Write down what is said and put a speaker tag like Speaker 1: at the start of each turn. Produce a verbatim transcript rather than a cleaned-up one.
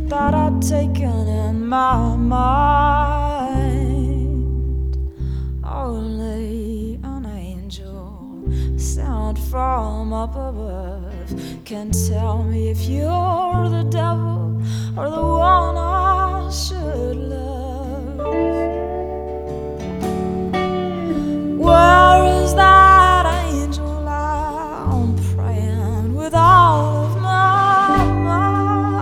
Speaker 1: that I'd taken in my mind. Only an angel sent from up above can tell me if you're the devil